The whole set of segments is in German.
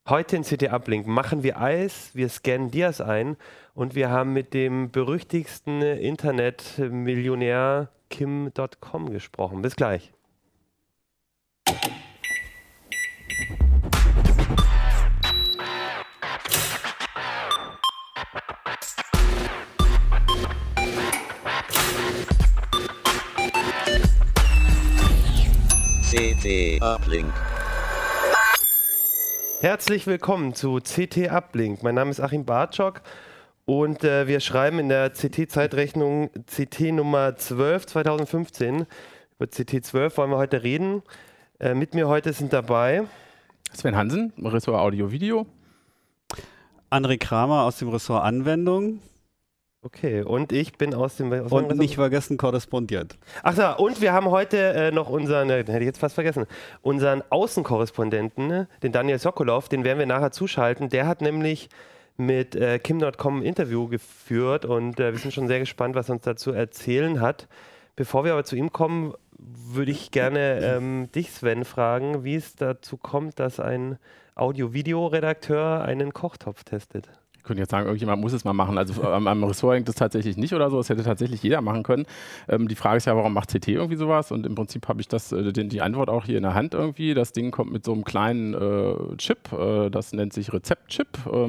Heute in CT Uplink machen wir Eis, wir scannen Dias ein und wir haben mit dem berüchtigsten Internetmillionär Kim.com gesprochen. Bis gleich. CT Uplink. Herzlich willkommen zu CT Uplink. Mein Name ist Achim Bartschok und wir schreiben in der CT-Zeitrechnung CT Nummer 12 2015. Über CT 12 wollen wir heute reden. Mit mir heute sind dabei Sven Hansen, Ressort Audio-Video. André Kramer aus dem Ressort Anwendung. Okay, und ich bin aus dem... Und nicht vergessen, korrespondiert. Ach so, und wir haben heute noch unseren, den hätte ich jetzt fast vergessen, unseren Außenkorrespondenten, den Daniel Sokolov, den werden wir nachher zuschalten. Der hat nämlich mit Kim.com ein Interview geführt und wir sind schon sehr gespannt, was er uns dazu erzählen hat. Bevor wir aber zu ihm kommen, würde ich gerne dich, Sven, fragen, wie es dazu kommt, dass ein Audio-Video-Redakteur einen Kochtopf testet. Ich könnte jetzt sagen, irgendjemand muss es mal machen. Also am Ressort hängt das tatsächlich nicht oder so. Das hätte tatsächlich jeder machen können. Die Frage ist ja, warum macht CT irgendwie sowas? Und im Prinzip habe ich die Antwort auch hier in der Hand irgendwie. Das Ding kommt mit so einem kleinen Chip. Das nennt sich Rezeptchip.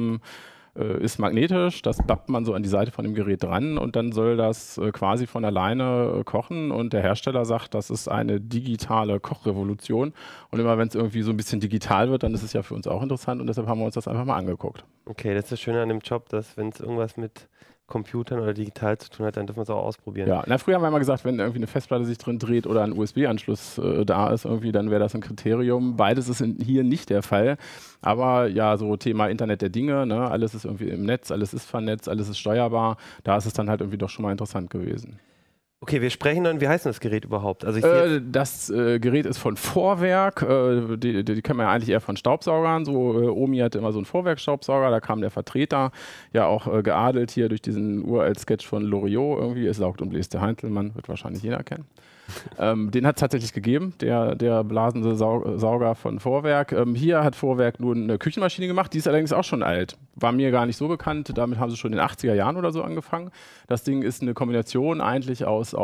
Ist magnetisch, das bappt man so an die Seite von dem Gerät dran und dann soll das quasi von alleine kochen und der Hersteller sagt, das ist eine digitale Kochrevolution und immer wenn es irgendwie so ein bisschen digital wird, dann ist es ja für uns auch interessant und deshalb haben wir uns das einfach mal angeguckt. Okay, das ist das Schöne an dem Job, dass wenn es irgendwas mit Computern oder digital zu tun hat, dann dürfen wir es auch ausprobieren. Ja, früher haben wir immer gesagt, wenn irgendwie eine Festplatte sich drin dreht oder ein USB-Anschluss da ist, irgendwie, dann wäre das ein Kriterium. Beides ist hier nicht der Fall. Aber ja, so Thema Internet der Dinge, ne? Alles ist irgendwie im Netz, alles ist vernetzt, alles ist steuerbar. Da ist es dann halt irgendwie doch schon mal interessant gewesen. Okay, wir sprechen dann, wie heißt denn das Gerät überhaupt? Also das Gerät ist von Vorwerk, die kennen wir ja eigentlich eher von Staubsaugern. So, Omi hatte immer so einen Vorwerk-Staubsauger, da kam der Vertreter, ja auch geadelt hier durch diesen uralt Sketch von Loriot irgendwie. Es saugt und bläst der Heinzelmann, wird wahrscheinlich jeder kennen. Den hat es tatsächlich gegeben, der blasende Sauger von Vorwerk. Hier hat Vorwerk nur eine Küchenmaschine gemacht, die ist allerdings auch schon alt. War mir gar nicht so bekannt, damit haben sie schon in den 80er Jahren oder so angefangen. Das Ding ist eine Kombination eigentlich aus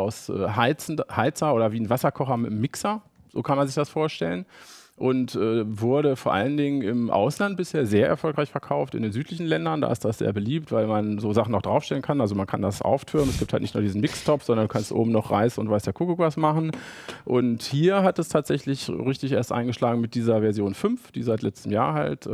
Heizer oder wie ein Wasserkocher mit einem Mixer, so kann man sich das vorstellen. Und wurde vor allen Dingen im Ausland bisher sehr erfolgreich verkauft, in den südlichen Ländern. Da ist das sehr beliebt, weil man so Sachen noch draufstellen kann. Also man kann das auftürmen. Es gibt halt nicht nur diesen Mixtop, sondern du kannst oben noch Reis und weiß der Kuckuck was machen. Und hier hat es tatsächlich richtig erst eingeschlagen mit dieser Version 5, die seit letztem Jahr halt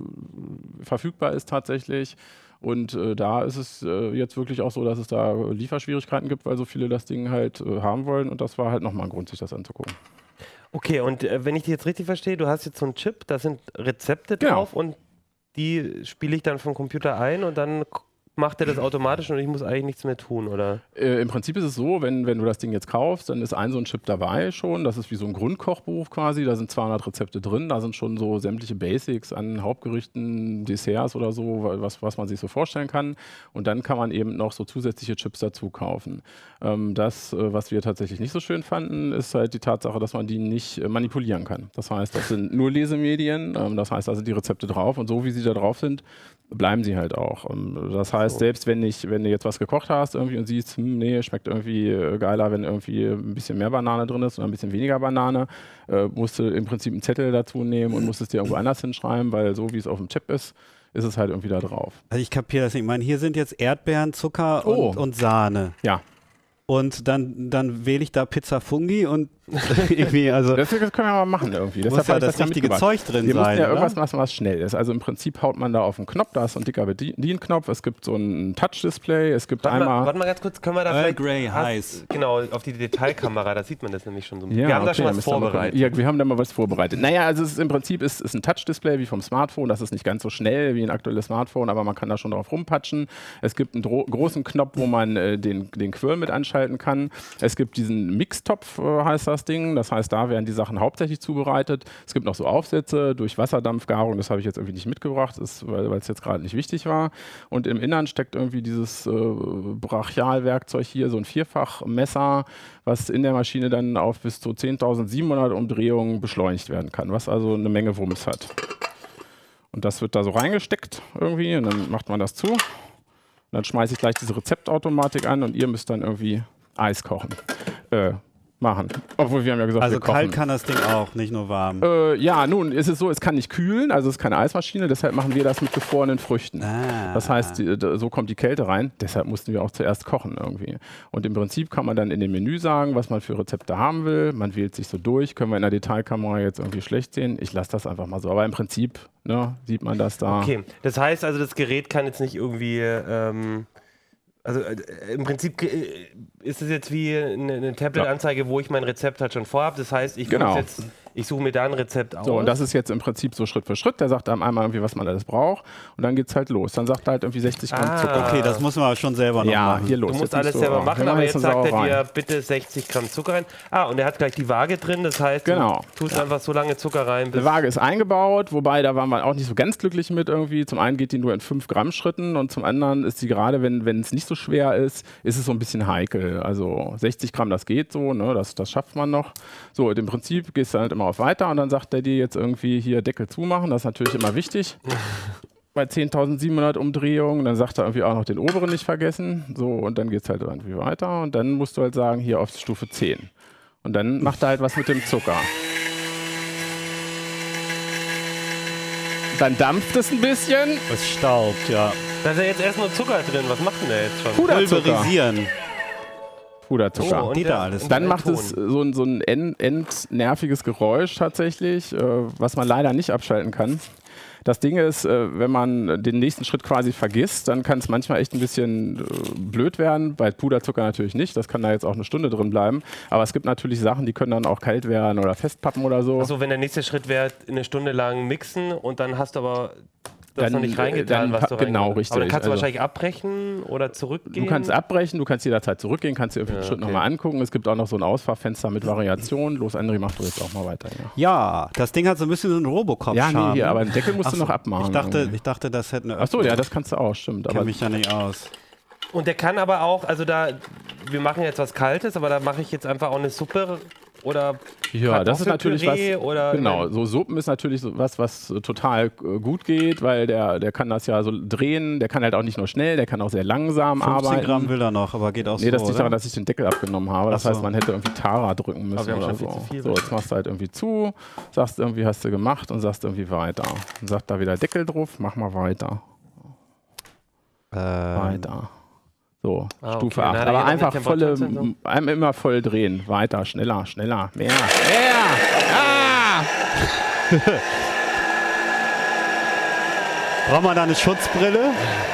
verfügbar ist tatsächlich. Und da ist es jetzt wirklich auch so, dass es da Lieferschwierigkeiten gibt, weil so viele das Ding halt haben wollen. Und das war halt nochmal ein Grund, sich das anzugucken. Okay, und wenn ich dich jetzt richtig verstehe, du hast jetzt so einen Chip, da sind Rezepte drauf und die spiele ich dann vom Computer ein und dann macht er das automatisch und ich muss eigentlich nichts mehr tun, oder? Im Prinzip ist es so, wenn du das Ding jetzt kaufst, dann ist so ein Chip dabei schon. Das ist wie so ein Grundkochbuch quasi. Da sind 200 Rezepte drin. Da sind schon so sämtliche Basics an Hauptgerichten, Desserts oder so, was man sich so vorstellen kann. Und dann kann man eben noch so zusätzliche Chips dazu kaufen. Das, was wir tatsächlich nicht so schön fanden, ist halt die Tatsache, dass man die nicht manipulieren kann. Das heißt, das sind nur Lesemedien. Das heißt, da sind die Rezepte drauf und so wie sie da drauf sind, bleiben sie halt auch. Das heißt, selbst wenn du jetzt was gekocht hast irgendwie und siehst, nee, schmeckt irgendwie geiler, wenn irgendwie ein bisschen mehr Banane drin ist oder ein bisschen weniger Banane, musst du im Prinzip einen Zettel dazu nehmen und musst es dir irgendwo anders hinschreiben, weil so wie es auf dem Chip ist es halt irgendwie da drauf. Also ich kapiere das nicht. Ich meine, hier sind jetzt Erdbeeren, Zucker und Sahne. Ja. Und dann wähle ich da Pizza Fungi und irgendwie, also. Das können wir mal machen irgendwie. Muss ja das richtige Zeug drin sein. Wir müssen ja irgendwas machen, was schnell ist. Also im Prinzip haut man da auf einen Knopf, da ist so ein dicker Bedienknopf, es gibt so ein Touch-Display, es gibt Warte mal ganz kurz, können wir da vielleicht... Grey heiß. Genau, auf die Detailkamera, da sieht man das nämlich schon so. Ja, wir haben da schon was vorbereitet. Ja, wir haben da mal was vorbereitet. Naja, also im Prinzip ist ein Touch-Display wie vom Smartphone, das ist nicht ganz so schnell wie ein aktuelles Smartphone, aber man kann da schon drauf rumpatschen. Es gibt einen großen Knopf, wo man den Quirl mit anschalten kann. Es gibt diesen Mixtopf, heißt das Ding, das heißt, da werden die Sachen hauptsächlich zubereitet. Es gibt noch so Aufsätze durch Wasserdampfgarung, das habe ich jetzt irgendwie nicht mitgebracht, weil es jetzt gerade nicht wichtig war. Und im Innern steckt irgendwie dieses Brachialwerkzeug hier, so ein Vierfachmesser, was in der Maschine dann auf bis zu 10.700 Umdrehungen beschleunigt werden kann, was also eine Menge Wumms hat. Und das wird da so reingesteckt irgendwie und dann macht man das zu. Und dann schmeiße ich gleich diese Rezeptautomatik an und ihr müsst dann irgendwie Eis kochen. Machen. Obwohl wir haben ja gesagt, Also wir kochen. kalt kann das Ding auch, nicht nur warm. Ja, nun ist es so, es kann nicht kühlen, also es ist keine Eismaschine, deshalb machen wir das mit gefrorenen Früchten. Das heißt, so kommt die Kälte rein, deshalb mussten wir auch zuerst kochen irgendwie. Und im Prinzip kann man dann in dem Menü sagen, was man für Rezepte haben will, man wählt sich so durch, können wir in der Detailkamera jetzt irgendwie schlecht sehen, ich lasse das einfach mal so, aber im Prinzip sieht man das da. Okay, das heißt also, das Gerät kann jetzt nicht irgendwie... Also im Prinzip ist es jetzt wie eine Tablet-Anzeige, wo ich mein Rezept halt schon vorhabe. Das heißt, ich suche mir da ein Rezept aus. So, und das ist jetzt im Prinzip so Schritt für Schritt. Der sagt einem einmal irgendwie, was man alles braucht. Und dann geht's halt los. Dann sagt er halt irgendwie 60 Gramm Zucker. Okay, das muss man aber schon selber noch machen. Hier los. Du musst alles selber machen, aber jetzt sagt er dir bitte 60 Gramm Zucker rein. Und er hat gleich die Waage drin. Das heißt, du tust einfach so lange Zucker rein, bis... Die Waage ist eingebaut, wobei da waren wir auch nicht so ganz glücklich mit irgendwie. Zum einen geht die nur in 5 Gramm Schritten und zum anderen ist die gerade, wenn es nicht so schwer ist es so ein bisschen heikel. Also 60 Gramm, das geht so, ne? Das schafft man noch. So, im Prinzip gehst du halt immer auf weiter und dann sagt er dir jetzt irgendwie hier Deckel zumachen. Das ist natürlich immer wichtig. Bei 10.700 Umdrehungen, dann sagt er irgendwie auch noch den oberen nicht vergessen. So, und dann geht es halt irgendwie weiter und dann musst du halt sagen, hier auf Stufe 10. Und dann macht er halt was mit dem Zucker. Dann dampft es ein bisschen. Es staubt, ja. Da ist ja jetzt erst nur Zucker drin. Was macht denn der jetzt schon? Pulverisieren. Puderzucker. Dann macht es so ein endnerviges Geräusch tatsächlich, was man leider nicht abschalten kann. Das Ding ist, wenn man den nächsten Schritt quasi vergisst, dann kann es manchmal echt ein bisschen blöd werden. Bei Puderzucker natürlich nicht, das kann da jetzt auch eine Stunde drin bleiben. Aber es gibt natürlich Sachen, die können dann auch kalt werden oder festpappen oder so. Also wenn der nächste Schritt wäre, eine Stunde lang mixen und dann hast du aber das noch nicht reingetan, was du genau, richtig. Aber dann kannst du wahrscheinlich abbrechen oder zurückgehen? Du kannst abbrechen, du kannst jederzeit zurückgehen, kannst dir irgendwie den Schritt nochmal angucken. Es gibt auch noch so ein Ausfahrfenster mit Variation. Los, André, mach du jetzt auch mal weiter. Ja, das Ding hat so ein bisschen so einen Robocop-Charme. Ja, nee, hier, aber den Deckel musst du noch abmachen. Ich dachte, das hätte eine... Achso, ja, das kannst du auch, stimmt. Ich kenne mich ja nicht aus. Und der kann aber auch, also wir machen jetzt was Kaltes, aber da mache ich jetzt einfach auch eine Suppe oder ja, das ist natürlich was, oder genau, so Suppen ist natürlich so was total gut geht, weil der kann das ja so drehen, der kann halt auch nicht nur schnell, der kann auch sehr langsam 15 arbeiten. 15 Gramm will er noch, aber geht auch so, das liegt daran, dass ich den Deckel abgenommen habe, das heißt, man hätte irgendwie Tara drücken müssen oder so. So, jetzt machst du halt irgendwie zu, sagst irgendwie, hast du gemacht und sagst irgendwie weiter. Und sagt da wieder Deckel drauf, mach mal weiter. Weiter. So, Stufe 8. Aber einfach immer voll drehen. Weiter, schneller, schneller, mehr. Braucht man da eine Schutzbrille?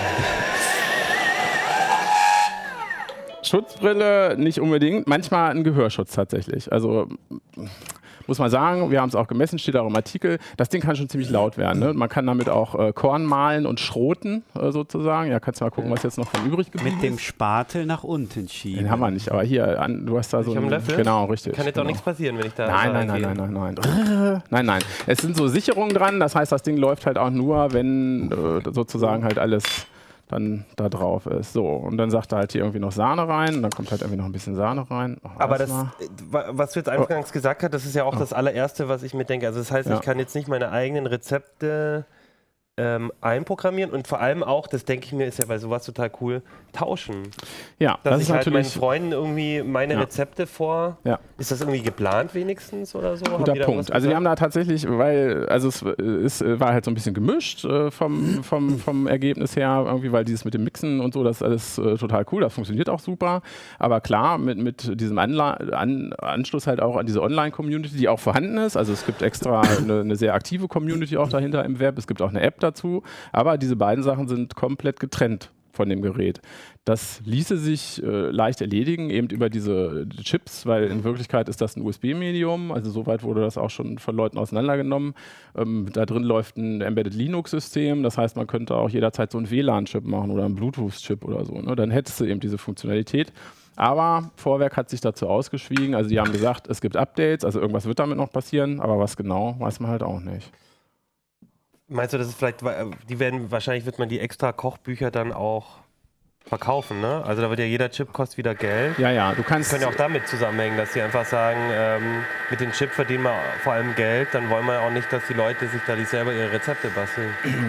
Schutzbrille nicht unbedingt. Manchmal ein Gehörschutz tatsächlich. Also muss man sagen, wir haben es auch gemessen, steht auch im Artikel, das Ding kann schon ziemlich laut werden. Ne? Man kann damit auch Korn mahlen und schroten sozusagen. Ja, kannst du mal gucken, was jetzt noch von übrig geblieben ist. Mit dem Spatel nach unten schieben. Den haben wir nicht, aber hier, du hast da so einen Löffel. Genau, richtig. Kann jetzt auch nichts passieren, wenn ich da... Nein. Es sind so Sicherungen dran, das heißt, das Ding läuft halt auch nur, wenn sozusagen halt alles dann da drauf ist. So, und dann sagt er halt hier irgendwie noch Sahne rein und dann kommt halt irgendwie noch ein bisschen Sahne rein. Aber das, was du jetzt eingangs gesagt hast, das ist ja auch das allererste, was ich mir denke. Also das heißt, ich kann jetzt nicht meine eigenen Rezepte einprogrammieren und vor allem auch, das denke ich mir, ist ja bei sowas total cool, tauschen. Ja, dass das ich ist halt natürlich meinen Freunden irgendwie meine Rezepte vor. Ja. Ist das irgendwie geplant wenigstens oder so? Guter Punkt. Also wir haben da tatsächlich, weil es war halt so ein bisschen gemischt vom Ergebnis her, irgendwie, weil dieses mit dem Mixen und so, das ist alles total cool, das funktioniert auch super. Aber klar, mit diesem Anschluss halt auch an diese Online-Community, die auch vorhanden ist. Also es gibt extra eine sehr aktive Community auch dahinter im Web. Es gibt auch eine App dazu. Aber diese beiden Sachen sind komplett getrennt von dem Gerät. Das ließe sich leicht erledigen, eben über diese Chips, weil in Wirklichkeit ist das ein USB-Medium, also soweit wurde das auch schon von Leuten auseinandergenommen. Da drin läuft ein Embedded Linux-System, das heißt, man könnte auch jederzeit so einen WLAN-Chip machen oder einen Bluetooth-Chip oder so. Ne? Dann hättest du eben diese Funktionalität. Aber Vorwerk hat sich dazu ausgeschwiegen, also die haben gesagt, es gibt Updates, also irgendwas wird damit noch passieren, aber was genau, weiß man halt auch nicht. Meinst du, dass es vielleicht, wahrscheinlich wird man die extra Kochbücher dann auch verkaufen, ne? Also da wird ja jeder Chip kostet wieder Geld. Ja, du kannst... Das könnte ja auch damit zusammenhängen, dass sie einfach sagen, mit dem Chip verdienen wir vor allem Geld, dann wollen wir ja auch nicht, dass die Leute sich da nicht selber ihre Rezepte basteln.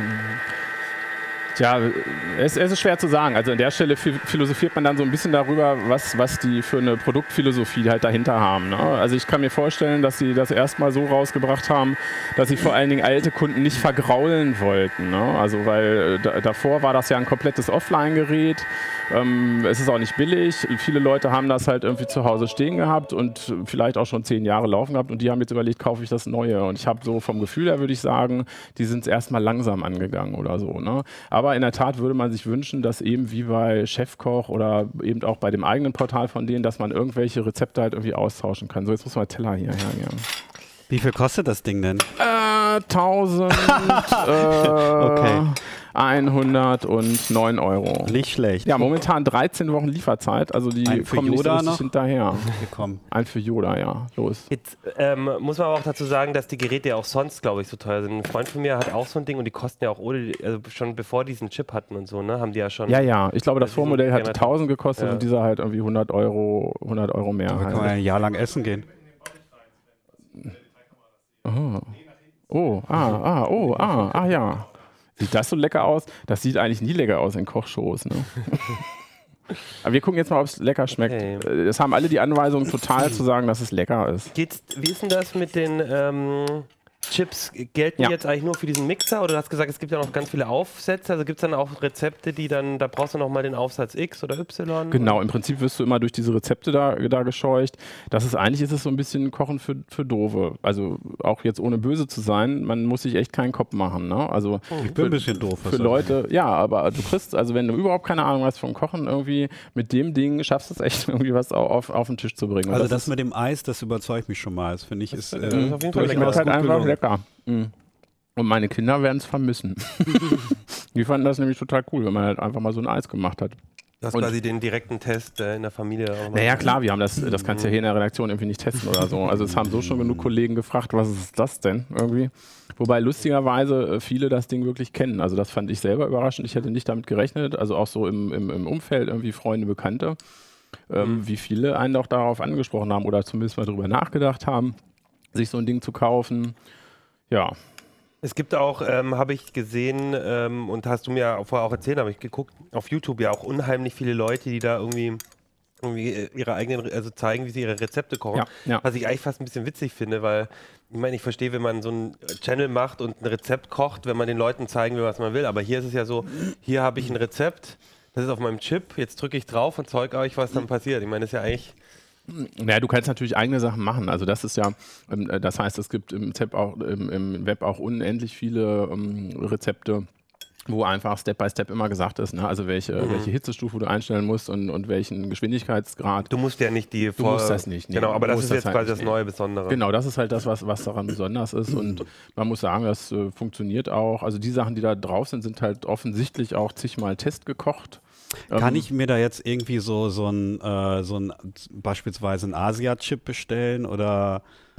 Tja, es ist schwer zu sagen. Also an der Stelle philosophiert man dann so ein bisschen darüber, was die für eine Produktphilosophie halt dahinter haben. Ne? Also ich kann mir vorstellen, dass sie das erstmal so rausgebracht haben, dass sie vor allen Dingen alte Kunden nicht vergraulen wollten. Ne? Also weil davor war das ja ein komplettes Offline-Gerät. Es ist auch nicht billig. Viele Leute haben das halt irgendwie zu Hause stehen gehabt und vielleicht auch schon 10 Jahre laufen gehabt und die haben jetzt überlegt, kaufe ich das Neue. Und ich habe so vom Gefühl her, würde ich sagen, die sind es erstmal langsam angegangen oder so. Ne? Aber in der Tat würde man sich wünschen, dass eben wie bei Chefkoch oder eben auch bei dem eigenen Portal von denen, dass man irgendwelche Rezepte halt irgendwie austauschen kann. So, jetzt muss man Teller hier hergeben. Wie viel kostet das Ding denn? 109 Euro. Nicht schlecht. Ja, momentan 13 Wochen Lieferzeit, also die kommen nicht so richtig hinterher. Ein für Yoda, ja. Los. Jetzt muss man aber auch dazu sagen, dass die Geräte ja auch sonst, glaube ich, so teuer sind. Ein Freund von mir hat auch so ein Ding und die kosten ja auch also schon bevor die diesen Chip hatten und so, ne, haben die ja schon... Ja, ich glaube, das Vormodell hat 1000 gekostet und dieser halt irgendwie 100 Euro mehr. Da kann man ein Jahr lang essen gehen. Ja. Sieht das so lecker aus? Das sieht eigentlich nie lecker aus in Kochshows, ne? Aber wir gucken jetzt mal, ob es lecker schmeckt. Okay. Es haben alle die Anweisung, total zu sagen, dass es lecker ist. Wie ist denn das mit den Chips? Gelten die jetzt eigentlich nur für diesen Mixer? Oder du hast gesagt, es gibt ja noch ganz viele Aufsätze. Also gibt es dann auch Rezepte, die dann, da brauchst du noch mal den Aufsatz X oder Y? Genau, im Prinzip wirst du immer durch diese Rezepte da gescheucht. Eigentlich ist es so ein bisschen Kochen für Doofe. Also auch jetzt ohne böse zu sein, man muss sich echt keinen Kopf machen. Ne? Also ich bin ein bisschen doof. Für Leute, ja, aber du kriegst, also wenn du überhaupt keine Ahnung hast vom Kochen, irgendwie mit dem Ding schaffst du es echt irgendwie was auf den Tisch zu bringen. Und also das mit dem Eis, das überzeugt mich schon mal. Das finde ich ist auf jeden Fall lecker. Und meine Kinder werden es vermissen. Die fanden das nämlich total cool, wenn man halt einfach mal so ein Eis gemacht hat. Du hast quasi den direkten Test in der Familie. Naja, klar, wir haben das kannst du ja hier in der Redaktion irgendwie nicht testen oder so. Also es haben so schon genug Kollegen gefragt, was ist das denn irgendwie? Wobei lustigerweise viele das Ding wirklich kennen. Also das fand ich selber überraschend. Ich hätte nicht damit gerechnet. Also auch so im Umfeld irgendwie Freunde, Bekannte, wie viele einen auch darauf angesprochen haben oder zumindest mal darüber nachgedacht haben, sich so ein Ding zu kaufen. Ja. Es gibt auch, habe ich gesehen, und hast du mir vorher auch erzählt, habe ich geguckt, auf YouTube ja auch unheimlich viele Leute, die da irgendwie ihre eigenen, also zeigen, wie sie ihre Rezepte kochen. Ja. Was ich eigentlich fast ein bisschen witzig finde, weil, ich meine, ich verstehe, wenn man so einen Channel macht und ein Rezept kocht, wenn man den Leuten zeigen will, was man will. Aber hier ist es ja so, hier habe ich ein Rezept, das ist auf meinem Chip, jetzt drücke ich drauf und zeige euch, was dann passiert. Ich meine, das ist ja eigentlich... Naja, du kannst natürlich eigene Sachen machen. Also das ist ja, das heißt, es gibt im Web auch unendlich viele Rezepte, wo einfach Step by Step immer gesagt ist, ne? Also welche Hitzestufe du einstellen musst und welchen Geschwindigkeitsgrad. Du musst ja nicht du musst das nicht. Genau, aber das ist jetzt quasi das neue Besondere. Genau, das ist halt das, was daran besonders ist und man muss sagen, das funktioniert auch. Also die Sachen, die da drauf sind halt offensichtlich auch zigmal testgekocht. Kann ich mir da jetzt irgendwie so ein beispielsweise einen Asia-Chip bestellen oder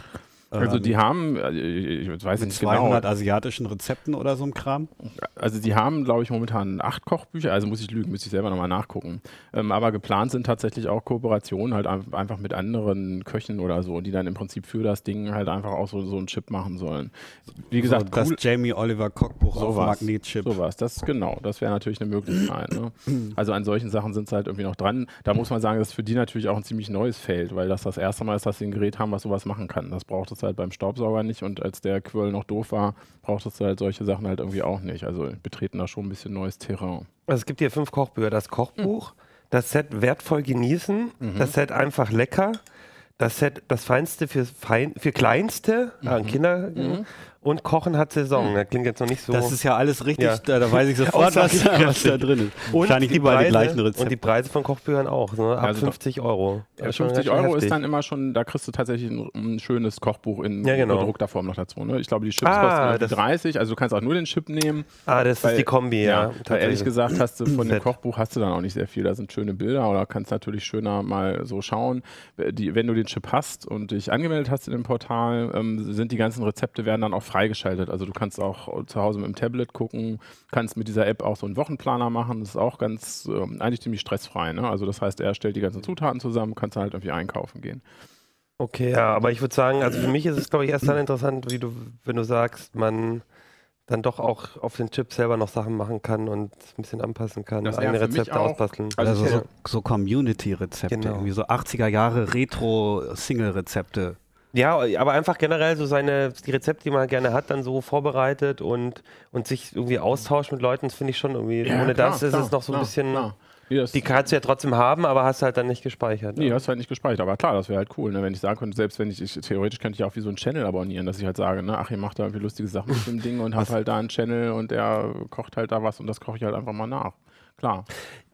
also die haben, ich weiß nicht 200 genau, asiatischen Rezepten oder so ein Kram? Also die haben, glaube ich, momentan 8 Kochbücher, also muss ich lügen, müsste ich selber nochmal nachgucken. Aber geplant sind tatsächlich auch Kooperationen halt einfach mit anderen Köchen oder so, die dann im Prinzip für das Ding halt einfach auch so einen Chip machen sollen. Wie gesagt, so, das Jamie Oliver Kochbuch auf Magnetchip. Sowas, das wäre natürlich eine Möglichkeit. Ne? Also an solchen Sachen sind sie halt irgendwie noch dran. Da muss man sagen, das ist für die natürlich auch ein ziemlich neues Feld, weil das erste Mal ist, dass sie ein Gerät haben, was sowas machen kann. Das braucht es halt beim Staubsauger nicht und als der Quirl noch doof war, brauchtest du halt solche Sachen halt irgendwie auch nicht. Also wir betreten da schon ein bisschen neues Terrain. Also es gibt hier 5 Kochbücher. Das Kochbuch, das Set wertvoll genießen, das Set einfach lecker, das Set das Feinste für Kleinste, Kinder und Kochen hat Saison. Das klingt jetzt noch nicht so... Das ist ja alles richtig, da weiß ich sofort, was da drin ist. Und wahrscheinlich überall die gleichen Rezepte. Und die Preise von Kochbüchern auch, ne? Ab 50 Euro. Ja, 50 Euro ist dann immer schon, da kriegst du tatsächlich ein schönes Kochbuch in gedruckter Form noch dazu. Ne? Ich glaube, die Chips kosten 30, also du kannst auch nur den Chip nehmen. Das ist die Kombi, ja. Ehrlich gesagt, hast du von dem Kochbuch hast du dann auch nicht sehr viel. Da sind schöne Bilder oder kannst natürlich schöner mal so schauen. Wenn du den Chip hast und dich angemeldet hast in dem Portal, sind die ganzen Rezepte werden dann auch frei freigeschaltet. Also du kannst auch zu Hause mit dem Tablet gucken, kannst mit dieser App auch so einen Wochenplaner machen. Das ist auch ganz, eigentlich ziemlich stressfrei. Ne? Also das heißt, er stellt die ganzen Zutaten zusammen, kannst halt irgendwie einkaufen gehen. Okay, ja, aber ich würde sagen, also für mich ist es, glaube ich, erst dann interessant, wenn du sagst, man dann doch auch auf den Chip selber noch Sachen machen kann und ein bisschen anpassen kann, eigene Rezepte ausbasteln. Also so Community-Rezepte, genau. Irgendwie so 80er Jahre Retro-Single-Rezepte. Ja, aber einfach generell so die Rezepte, die man gerne hat, dann so vorbereitet und sich irgendwie austauscht mit Leuten, das finde ich schon irgendwie, ohne das ist es noch so ein bisschen... Die kannst du ja trotzdem haben, aber hast halt dann nicht gespeichert. Nee, hast halt nicht gespeichert. Aber klar, das wäre halt cool, ne? Wenn ich sagen könnte, selbst wenn theoretisch könnte ich auch wie so einen Channel abonnieren, dass ich halt sage, ne, ach, ihr macht da irgendwie lustige Sachen mit dem Ding und habt halt da einen Channel und der kocht halt da was und das koche ich halt einfach mal nach. Klar.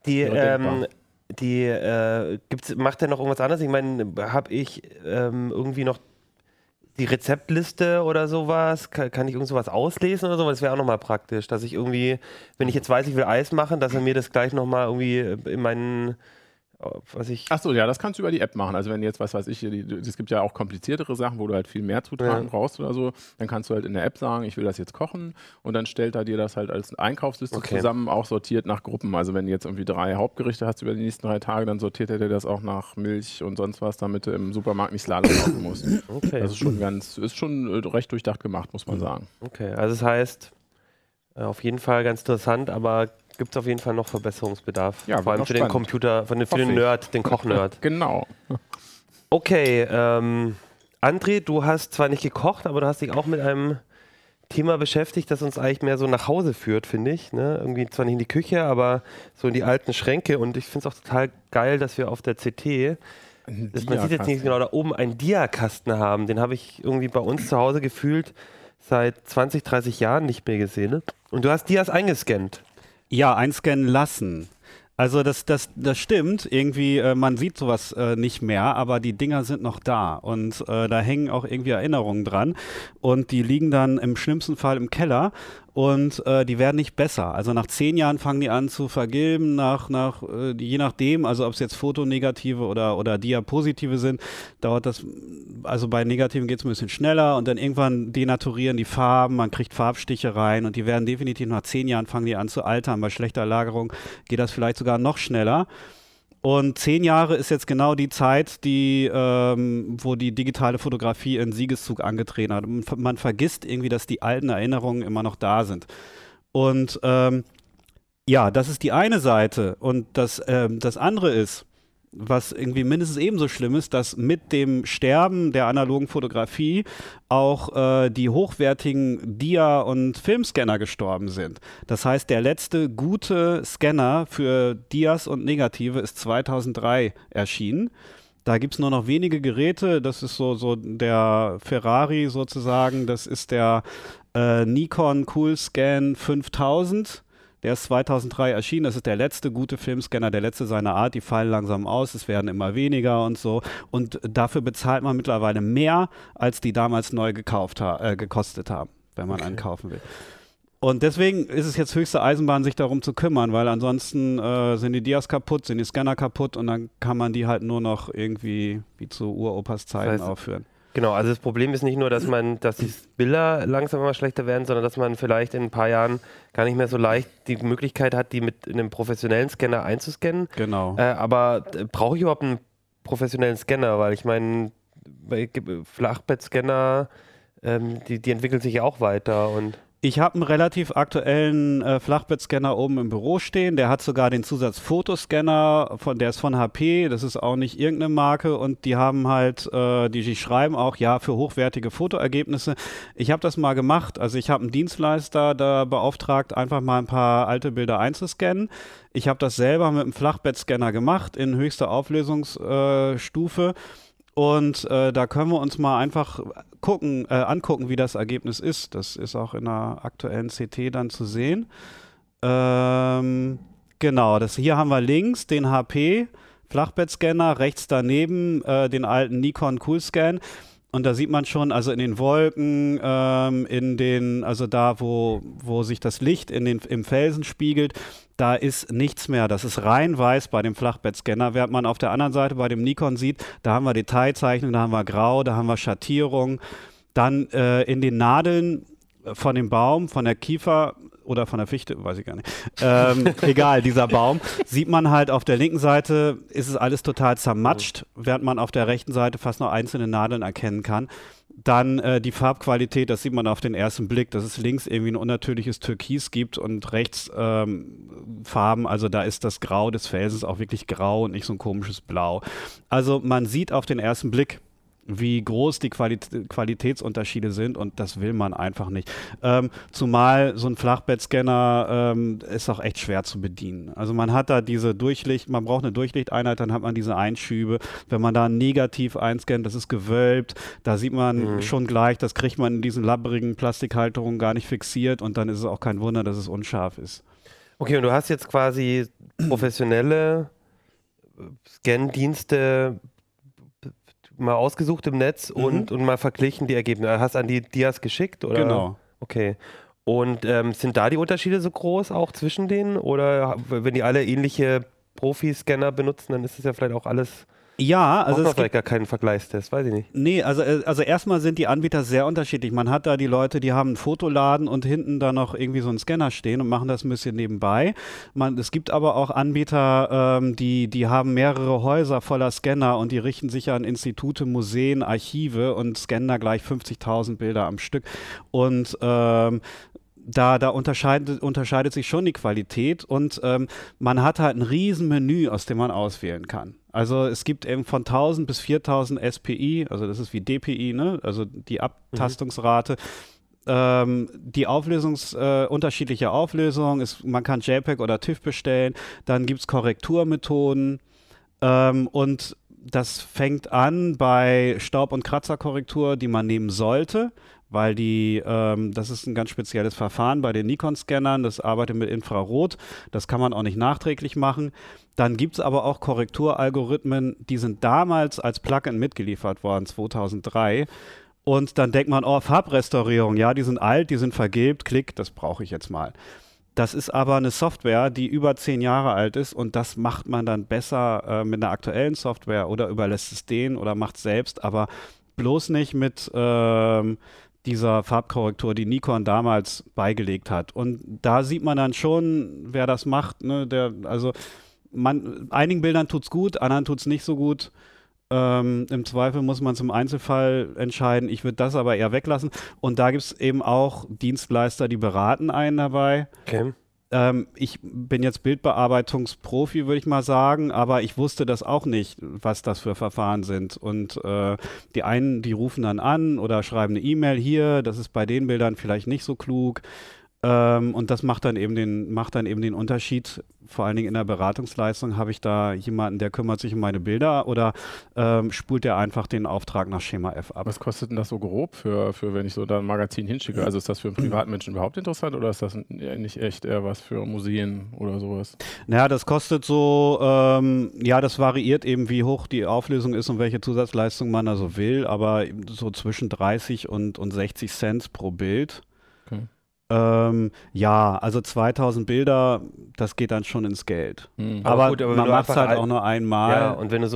Macht der noch irgendwas anderes? Ich meine, habe ich irgendwie noch die Rezeptliste oder sowas? Kann ich irgend sowas auslesen oder so? Das wäre auch nochmal praktisch, dass ich irgendwie, wenn ich jetzt weiß, ich will Eis machen, dass er mir das gleich nochmal irgendwie in meinen, Achso, ja, das kannst du über die App machen. Also wenn jetzt, was weiß ich, es gibt ja auch kompliziertere Sachen, wo du halt viel mehr Zutaten brauchst oder so, dann kannst du halt in der App sagen, ich will das jetzt kochen und dann stellt er dir das halt als Einkaufsliste zusammen, auch sortiert nach Gruppen. Also wenn du jetzt irgendwie 3 Hauptgerichte hast über die nächsten 3 Tage, dann sortiert er dir das auch nach Milch und sonst was, damit du im Supermarkt nicht Slalom laufen musst. Okay. Das ist schon recht durchdacht gemacht, muss man sagen. Okay, also das heißt, auf jeden Fall ganz interessant, aber gibt es auf jeden Fall noch Verbesserungsbedarf. Ja, vor allem für den Computer, für den Nerd, den Kochnerd. Genau. Okay, André, du hast zwar nicht gekocht, aber du hast dich auch mit einem Thema beschäftigt, das uns eigentlich mehr so nach Hause führt, finde ich. Ne? Irgendwie zwar nicht in die Küche, aber so in die alten Schränke. Und ich finde es auch total geil, dass wir auf der CT, man sieht jetzt nicht genau, da oben einen Diakasten haben. Den habe ich irgendwie bei uns zu Hause gefühlt seit 20, 30 Jahren nicht mehr gesehen. Ne? Und du hast Dias eingescannt. Ja, einscannen lassen. Also das stimmt, irgendwie, man sieht sowas nicht mehr, aber die Dinger sind noch da und da hängen auch irgendwie Erinnerungen dran und die liegen dann im schlimmsten Fall im Keller und die werden nicht besser. Also nach 10 Jahren fangen die an zu vergilben, je nachdem, also ob es jetzt Fotonegative oder Diapositive sind, dauert das, also bei Negativen geht es ein bisschen schneller und dann irgendwann denaturieren die Farben, man kriegt Farbstiche rein und die werden definitiv nach 10 Jahren fangen die an zu altern. Bei schlechter Lagerung geht das vielleicht sogar noch schneller. Und 10 Jahre ist jetzt genau die Zeit, wo die digitale Fotografie einen Siegeszug angetreten hat. Und man vergisst irgendwie, dass die alten Erinnerungen immer noch da sind. Und ja, das ist die eine Seite. Und das andere ist, was irgendwie mindestens ebenso schlimm ist, dass mit dem Sterben der analogen Fotografie auch die hochwertigen Dia- und Filmscanner gestorben sind. Das heißt, der letzte gute Scanner für Dias und Negative ist 2003 erschienen. Da gibt es nur noch wenige Geräte, das ist so der Ferrari sozusagen, das ist der Nikon Coolscan 5000. Der ist 2003 erschienen, das ist der letzte gute Filmscanner, der letzte seiner Art, die fallen langsam aus, es werden immer weniger und so. Und dafür bezahlt man mittlerweile mehr, als die damals neu gekostet haben, wenn man einen kaufen will. Und deswegen ist es jetzt höchste Eisenbahn, sich darum zu kümmern, weil ansonsten sind die Dias kaputt, sind die Scanner kaputt und dann kann man die halt nur noch irgendwie wie zu Uropas Zeiten aufführen. Genau, also das Problem ist nicht nur, dass die Bilder langsam immer schlechter werden, sondern dass man vielleicht in ein paar Jahren gar nicht mehr so leicht die Möglichkeit hat, die mit einem professionellen Scanner einzuscannen. Genau. Aber brauche ich überhaupt einen professionellen Scanner? Weil ich meine, Flachbettscanner, die entwickeln sich ja auch weiter und... Ich habe einen relativ aktuellen Flachbettscanner oben im Büro stehen. Der hat sogar den Zusatz Fotoscanner, der ist von HP. Das ist auch nicht irgendeine Marke. Und die haben halt, die schreiben auch, ja, für hochwertige Fotoergebnisse. Ich habe das mal gemacht. Also ich habe einen Dienstleister da beauftragt, einfach mal ein paar alte Bilder einzuscannen. Ich habe das selber mit einem Flachbettscanner gemacht in höchster Auflösungsstufe. Und da können wir uns mal einfach angucken, wie das Ergebnis ist. Das ist auch in einer aktuellen CT dann zu sehen. Genau, hier haben wir links den HP Flachbettscanner, rechts daneben den alten Nikon Coolscan. Und da sieht man schon, also in den Wolken, also da, wo sich das Licht im Felsen spiegelt, da ist nichts mehr. Das ist rein weiß bei dem Flachbettscanner. Während man auf der anderen Seite bei dem Nikon sieht, da haben wir Detailzeichnung, da haben wir Grau, da haben wir Schattierung. Dann in den Nadeln von dem Baum, von der Kiefer oder von der Fichte, weiß ich gar nicht. Egal, dieser Baum, sieht man halt auf der linken Seite, ist es alles total zermatscht, während man auf der rechten Seite fast noch einzelne Nadeln erkennen kann. Dann die Farbqualität, das sieht man auf den ersten Blick, dass es links irgendwie ein unnatürliches Türkis gibt und rechts Farben, also da ist das Grau des Felsens auch wirklich grau und nicht so ein komisches Blau. Also man sieht auf den ersten Blick, wie groß die Qualitätsunterschiede sind und das will man einfach nicht. Zumal so ein Flachbettscanner ist auch echt schwer zu bedienen. Also man hat da diese man braucht eine Durchlichteinheit, dann hat man diese Einschübe. Wenn man da negativ einscannt, das ist gewölbt, da sieht man schon gleich, das kriegt man in diesen labbrigen Plastikhalterungen gar nicht fixiert und dann ist es auch kein Wunder, dass es unscharf ist. Okay, und du hast jetzt quasi professionelle Scan-Dienste mal ausgesucht im Netz und mal verglichen die Ergebnisse. Hast an die Dias geschickt? Oder? Genau. Okay. Und sind da die Unterschiede so groß auch zwischen denen? Oder wenn die alle ähnliche Profi-Scanner benutzen, dann ist es ja vielleicht auch alles... Ja, also es vielleicht gar keinen Vergleichstest, weiß ich nicht. Nee, also erstmal sind die Anbieter sehr unterschiedlich. Man hat da die Leute, die haben einen Fotoladen und hinten da noch irgendwie so einen Scanner stehen und machen das ein bisschen nebenbei. Es gibt aber auch Anbieter, die haben mehrere Häuser voller Scanner und die richten sich an Institute, Museen, Archive und scannen da gleich 50.000 Bilder am Stück. Und da unterscheidet sich schon die Qualität und man hat halt ein riesen Menü, aus dem man auswählen kann. Also es gibt eben von 1000 bis 4000 SPI, also das ist wie DPI, ne? Also die Abtastungsrate. Die unterschiedliche Auflösung, man kann JPEG oder TIFF bestellen, dann gibt es Korrekturmethoden und das fängt an bei Staub- und Kratzerkorrektur, die man nehmen sollte, weil das ist ein ganz spezielles Verfahren bei den Nikon-Scannern, das arbeitet mit Infrarot, das kann man auch nicht nachträglich machen. Dann gibt es aber auch Korrekturalgorithmen, die sind damals als Plugin mitgeliefert worden, 2003. Und dann denkt man, oh, Farbrestaurierung, ja, die sind alt, die sind vergilbt, klick, das brauche ich jetzt mal. Das ist aber eine Software, die über 10 Jahre alt ist und das macht man dann besser mit einer aktuellen Software oder überlässt es denen oder macht es selbst, aber bloß nicht mit dieser Farbkorrektur, die Nikon damals beigelegt hat. Und da sieht man dann schon, wer das macht. Ne? Einigen Bildern tut es gut, anderen tut es nicht so gut. Im Zweifel muss man zum Einzelfall entscheiden. Ich würde das aber eher weglassen. Und da gibt es eben auch Dienstleister, die beraten einen dabei. Okay. Ich bin jetzt Bildbearbeitungsprofi, würde ich mal sagen, aber ich wusste das auch nicht, was das für Verfahren sind. Und die einen, die rufen dann an oder schreiben eine E-Mail hier, das ist bei den Bildern vielleicht nicht so klug. Und das macht dann eben den Unterschied. Vor allen Dingen in der Beratungsleistung habe ich da jemanden, der kümmert sich um meine Bilder oder spult der einfach den Auftrag nach Schema F ab. Was kostet denn das so grob für wenn ich so da ein Magazin hinschicke? Also ist das für einen Privatmenschen überhaupt interessant oder ist das nicht echt eher was für Museen oder sowas? Naja, das kostet so, das variiert eben, wie hoch die Auflösung ist und welche Zusatzleistung man da so will, aber so zwischen 30 und 60 Cent pro Bild. Okay. Also 2000 Bilder, das geht dann schon ins Geld. Aber gut, man macht es halt auch nur einmal. Ja, und wenn du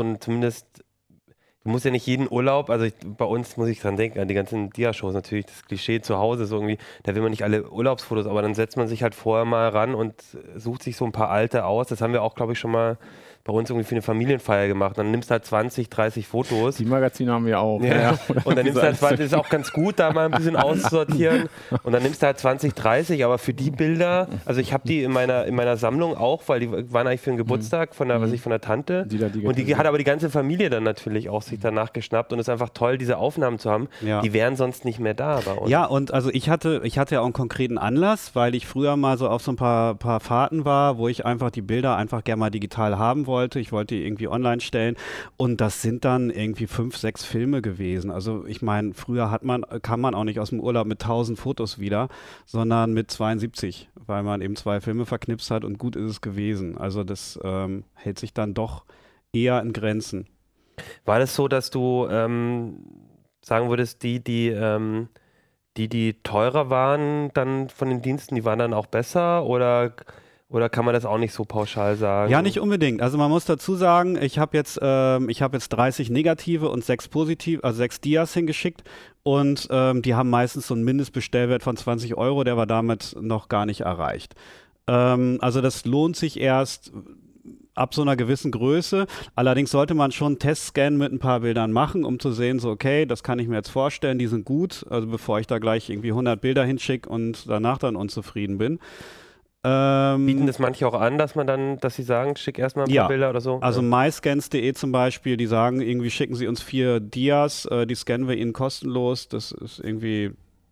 du musst ja nicht jeden Urlaub, also bei uns muss ich dran denken, an die ganzen Dia-Shows natürlich, das Klischee zu Hause so irgendwie, da will man nicht alle Urlaubsfotos, aber dann setzt man sich halt vorher mal ran und sucht sich so ein paar alte aus. Das haben wir auch, glaube ich, schon mal bei uns irgendwie für eine Familienfeier gemacht. Dann nimmst du halt 20, 30 Fotos. Die Magazine haben wir auch. Ja. Und dann nimmst du halt 20, das ist auch ganz gut, da mal ein bisschen auszusortieren. Und dann nimmst du halt 20, 30, aber für die Bilder, also ich habe die in meiner Sammlung auch, weil die waren eigentlich für den Geburtstag von der Tante. Und die hat aber die ganze Familie dann natürlich auch sich danach geschnappt und es ist einfach toll, diese Aufnahmen zu haben. Ja. Die wären sonst nicht mehr da bei uns. Ja, und also ich hatte ja auch einen konkreten Anlass, weil ich früher mal so auf so ein paar Fahrten war, wo ich einfach die Bilder einfach gerne mal digital haben wollte. Ich wollte die irgendwie online stellen und das sind dann irgendwie 5, 6 Filme gewesen. Also ich meine, früher kam man auch nicht aus dem Urlaub mit 1000 Fotos wieder, sondern mit 72, weil man eben 2 Filme verknipst hat und gut ist es gewesen. Also das hält sich dann doch eher in Grenzen. War das so, dass du sagen würdest, die teurer waren dann von den Diensten, die waren dann auch besser oder Oder kann man das auch nicht so pauschal sagen? Ja, nicht unbedingt. Also man muss dazu sagen, ich habe jetzt 30 negative und 6 positive, also 6 Dias hingeschickt und die haben meistens so einen Mindestbestellwert von 20 €, der war damit noch gar nicht erreicht. Also das lohnt sich erst ab so einer gewissen Größe. Allerdings sollte man schon einen Testscan mit ein paar Bildern machen, um zu sehen, so okay, das kann ich mir jetzt vorstellen, die sind gut, also bevor ich da gleich irgendwie 100 Bilder hinschicke und danach dann unzufrieden bin. Bieten das manche auch an, dass sie sagen, schick erstmal ein paar Bilder oder so? Also myscans.de zum Beispiel, die sagen irgendwie, schicken Sie uns 4 Dias, die scannen wir Ihnen kostenlos. Das ist irgendwie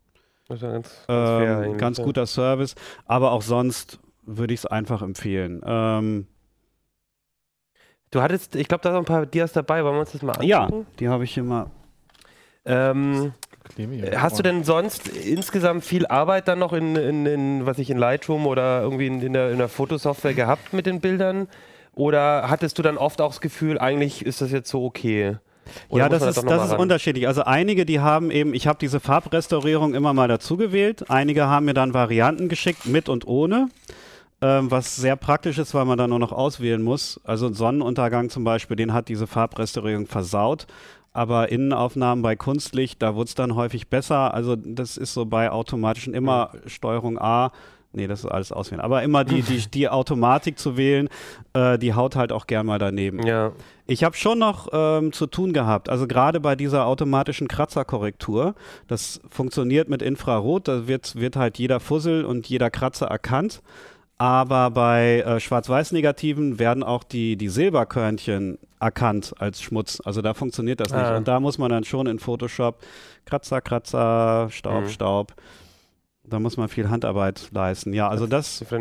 ganz guter Service. Aber auch sonst würde ich es einfach empfehlen. Du hattest, ich glaube, da sind ein paar Dias dabei. Wollen wir uns das mal angucken? Ja, die habe ich hier mal. Hast du denn sonst insgesamt viel Arbeit dann noch in Lightroom oder irgendwie in der Fotosoftware gehabt mit den Bildern? Oder hattest du dann oft auch das Gefühl, eigentlich ist das jetzt so okay? Oder ja, das ist unterschiedlich. Also einige, die haben eben, ich habe diese Farbrestaurierung immer mal dazu gewählt. Einige haben mir dann Varianten geschickt, mit und ohne. Was sehr praktisch ist, weil man dann nur noch auswählen muss. Also ein Sonnenuntergang zum Beispiel, den hat diese Farbrestaurierung versaut. Aber Innenaufnahmen bei Kunstlicht, da wurde es dann häufig besser. Also das ist so bei automatischen immer Steuerung A. Nee, das ist alles auswählen. Aber immer die Automatik zu wählen, die haut halt auch gern mal daneben. Ja. Ich habe schon noch zu tun gehabt, also gerade bei dieser automatischen Kratzerkorrektur, das funktioniert mit Infrarot, da wird halt jeder Fussel und jeder Kratzer erkannt. Aber bei Schwarz-Weiß-Negativen werden auch die Silberkörnchen erkannt als Schmutz. Also da funktioniert das nicht. Und da muss man dann schon in Photoshop Kratzer, Staub. Da muss man viel Handarbeit leisten. Ja, also das sind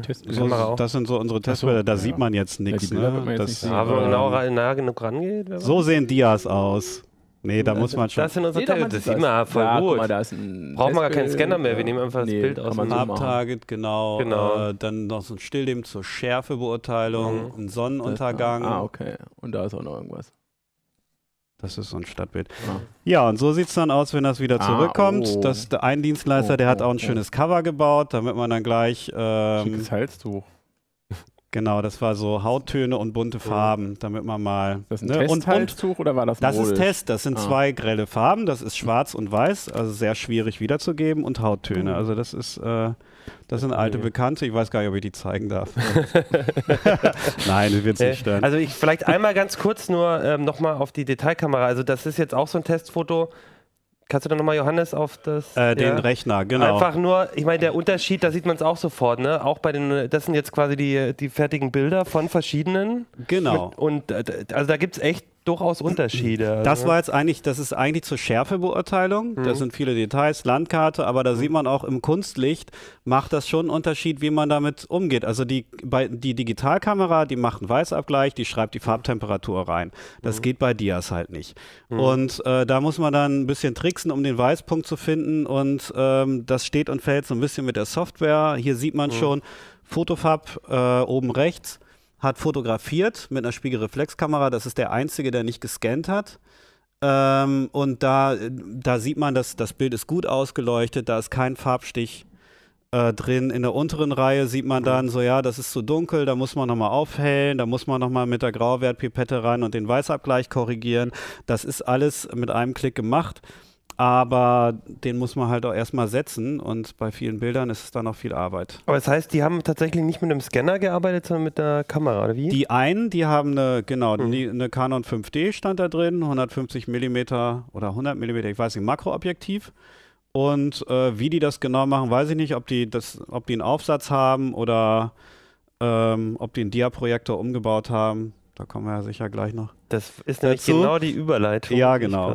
so unsere Testbilder. Da sieht man jetzt nichts. Ja, wenn man nah genug rangeht. So sehen Dias aus. Nee, da muss man schon. Das sind unsere Tests. Das sieht man voll gut. Mal, braucht man gar keinen Scanner mehr. Wir nehmen einfach das Bild aus. Farbtarget, genau. Dann noch so ein Stillleben zur Schärfebeurteilung, ein Sonnenuntergang. Okay. Und da ist auch noch irgendwas. Das ist so ein Stadtbild. Ja, und so sieht es dann aus, wenn das wieder zurückkommt. Ein Dienstleister, der hat auch ein schönes Cover gebaut, damit man dann gleich schickes Halstuch. Genau, das war so Hauttöne und bunte Farben, damit man mal... Das ist ein Testhalstuch oder war das ein Das ist Test, das sind 2 grelle Farben, das ist schwarz und weiß, also sehr schwierig wiederzugeben und Hauttöne. Also das ist, das sind alte Bekannte, ich weiß gar nicht, ob ich die zeigen darf. Nein, das wird es nicht stören. Also vielleicht einmal ganz kurz nur nochmal auf die Detailkamera, also das ist jetzt auch so ein Testfoto. Kannst du dann nochmal, Johannes, auf das... den Rechner, genau. Einfach nur, ich meine, der Unterschied, da sieht man es auch sofort, ne? Auch bei das sind jetzt quasi die fertigen Bilder von verschiedenen. Genau. Also da gibt es echt durchaus Unterschiede. Das ist eigentlich zur Schärfebeurteilung. Das sind viele Details, Landkarte, aber da sieht man auch im Kunstlicht, macht das schon einen Unterschied, wie man damit umgeht. Also die Digitalkamera, die macht einen Weißabgleich, die schreibt die Farbtemperatur rein. Das geht bei Dias halt nicht. Und da muss man dann ein bisschen tricksen, um den Weißpunkt zu finden und das steht und fällt so ein bisschen mit der Software. Hier sieht man schon Photofab oben rechts. Hat fotografiert mit einer Spiegelreflexkamera. Das ist der einzige, der nicht gescannt hat. Und da sieht man, dass das Bild ist gut ausgeleuchtet. Da ist kein Farbstich drin. In der unteren Reihe sieht man dann so, ja, das ist zu dunkel. Da muss man nochmal aufhellen. Da muss man nochmal mit der Grauwertpipette rein und den Weißabgleich korrigieren. Das ist alles mit einem Klick gemacht. Aber den muss man halt auch erstmal setzen und bei vielen Bildern ist es dann noch viel Arbeit. Aber das heißt, die haben tatsächlich nicht mit einem Scanner gearbeitet, sondern mit einer Kamera, oder wie? Die haben eine Canon 5D stand da drin, 150 mm oder 100 mm, ich weiß nicht, Makroobjektiv. Und wie die das genau machen, weiß ich nicht, ob die einen Aufsatz haben oder ob die einen Dia-Projektor umgebaut haben. Da kommen wir ja sicher gleich noch. Das ist nämlich genau die Überleitung. Ja, genau.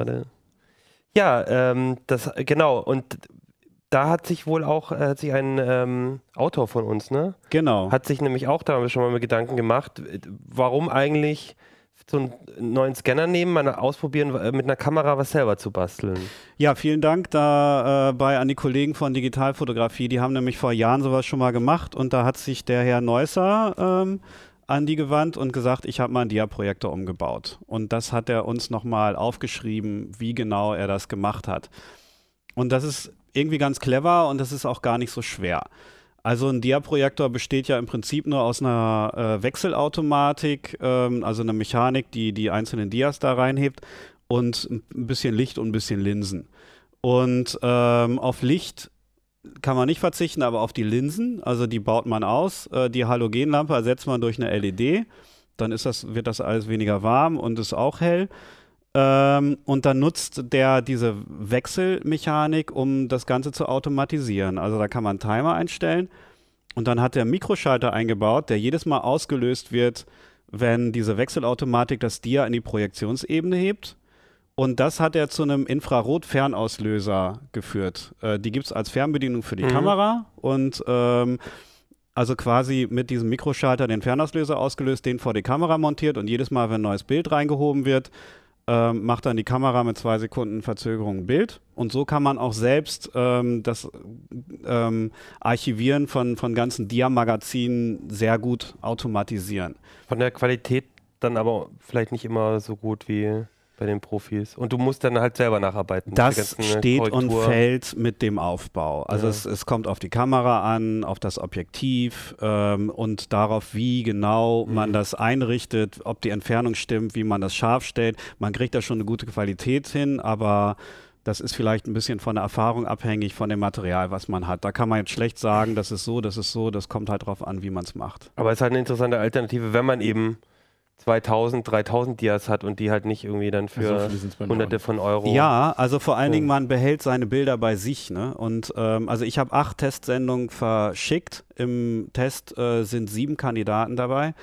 Ja, genau. Und da hat sich wohl auch ein Autor von uns, ne? Genau. Hat sich nämlich auch da schon mal mit Gedanken gemacht, warum eigentlich so einen neuen Scanner nehmen, mal ausprobieren, mit einer Kamera was selber zu basteln. Ja, vielen Dank an die Kollegen von Digitalfotografie. Die haben nämlich vor Jahren sowas schon mal gemacht und da hat sich der Herr Neusser an die gewandt und gesagt, ich habe mal einen Dia-Projektor umgebaut. Und das hat er uns nochmal aufgeschrieben, wie genau er das gemacht hat. Und das ist irgendwie ganz clever und das ist auch gar nicht so schwer. Also ein Dia-Projektor besteht ja im Prinzip nur aus einer Wechselautomatik, also einer Mechanik, die die einzelnen Dias da reinhebt und ein bisschen Licht und ein bisschen Linsen. Und auf Licht kann man nicht verzichten, aber auf die Linsen, also die baut man aus. Die Halogenlampe ersetzt man durch eine LED, dann wird das alles weniger warm und ist auch hell. Und dann nutzt der diese Wechselmechanik, um das Ganze zu automatisieren. Also da kann man einen Timer einstellen und dann hat der einen Mikroschalter eingebaut, der jedes Mal ausgelöst wird, wenn diese Wechselautomatik das Dia in die Projektionsebene hebt. Und das hat er zu einem Infrarot-Fernauslöser geführt. Die gibt es als Fernbedienung für die Kamera und also quasi mit diesem Mikroschalter den Fernauslöser ausgelöst, den vor die Kamera montiert und jedes Mal, wenn ein neues Bild reingehoben wird, macht dann die Kamera mit 2 Sekunden Verzögerung ein Bild. Und so kann man auch selbst das Archivieren von ganzen Dia-Magazinen sehr gut automatisieren. Von der Qualität dann aber vielleicht nicht immer so gut wie bei den Profis. Und du musst dann halt selber nacharbeiten. Das steht und fällt mit dem Aufbau. Also es kommt auf die Kamera an, auf das Objektiv und darauf, wie genau man das einrichtet, ob die Entfernung stimmt, wie man das scharf stellt. Man kriegt da schon eine gute Qualität hin, aber das ist vielleicht ein bisschen von der Erfahrung abhängig, von dem Material, was man hat. Da kann man jetzt schlecht sagen, das ist so, das kommt halt drauf an, wie man es macht. Aber es ist halt eine interessante Alternative, wenn man eben 2000, 3000 Dias hat und die halt nicht irgendwie dann für Hunderte von Euro. Ja, also vor allen Dingen, man behält seine Bilder bei sich. Ne? Und also ich habe 8 Testsendungen verschickt. Im Test sind 7 Kandidaten dabei.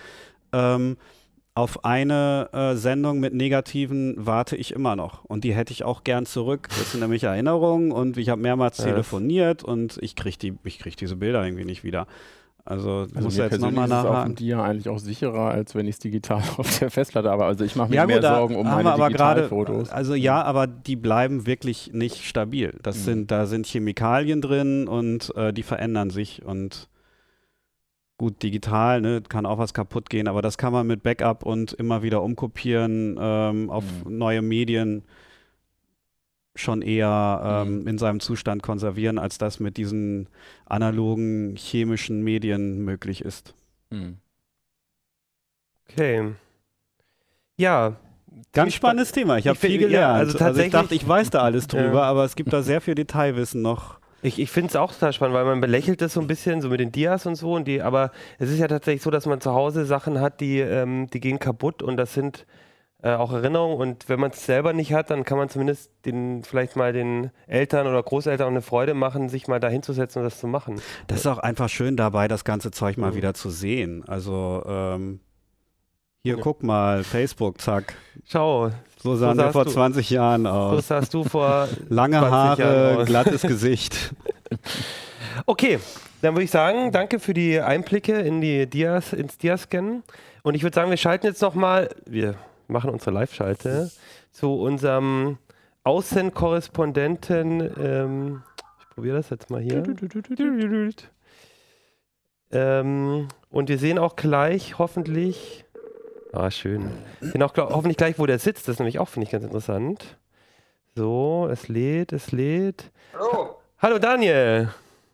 Auf eine Sendung mit Negativen warte ich immer noch. Und die hätte ich auch gern zurück. Das sind nämlich Erinnerungen und ich habe mehrmals telefoniert und ich krieg diese Bilder irgendwie nicht wieder. Also muss mir jetzt nochmal nachhaken. Ist auf dem nachhaken. Dia eigentlich auch sicherer, als wenn ich es digital auf der Festplatte habe. Also ich mache mir mehr Sorgen um meine Digitalfotos. Also ja, aber die bleiben wirklich nicht stabil. Da sind Chemikalien drin und die verändern sich. Und gut, digital, ne, kann auch was kaputt gehen, aber das kann man mit Backup und immer wieder umkopieren auf neue Medien schon eher in seinem Zustand konservieren, als das mit diesen analogen chemischen Medien möglich ist. Okay. Ja. Ganz spannendes Thema. Ich habe viel gelernt. Ja, also ich dachte, ich weiß da alles drüber, aber es gibt da sehr viel Detailwissen noch. Ich finde es auch total spannend, weil man belächelt das so ein bisschen, so mit den Dias und so, aber es ist ja tatsächlich so, dass man zu Hause Sachen hat, die gehen kaputt und das sind auch Erinnerungen und wenn man es selber nicht hat, dann kann man zumindest vielleicht mal den Eltern oder Großeltern eine Freude machen, sich mal da hinzusetzen und das zu machen. Das ist auch einfach schön dabei, das ganze Zeug mal wieder zu sehen. Also hier, guck mal, Facebook, zack. Schau. So sahen wir vor 20 Jahren aus. So sahst du vor lange 20 Haare, Jahren aus. glattes Gesicht. Okay, dann würde ich sagen, danke für die Einblicke ins Dia-Scannen. Und ich würde sagen, wir schalten jetzt nochmal, wir machen unsere Live-Schalte zu unserem Außenkorrespondenten. Ich probiere das jetzt mal hier. Und wir sehen auch gleich hoffentlich. Schön. Wir sehen auch hoffentlich gleich, wo der sitzt. Das ist nämlich auch, finde ich, ganz interessant. So, es lädt. Hallo. Hallo Daniel.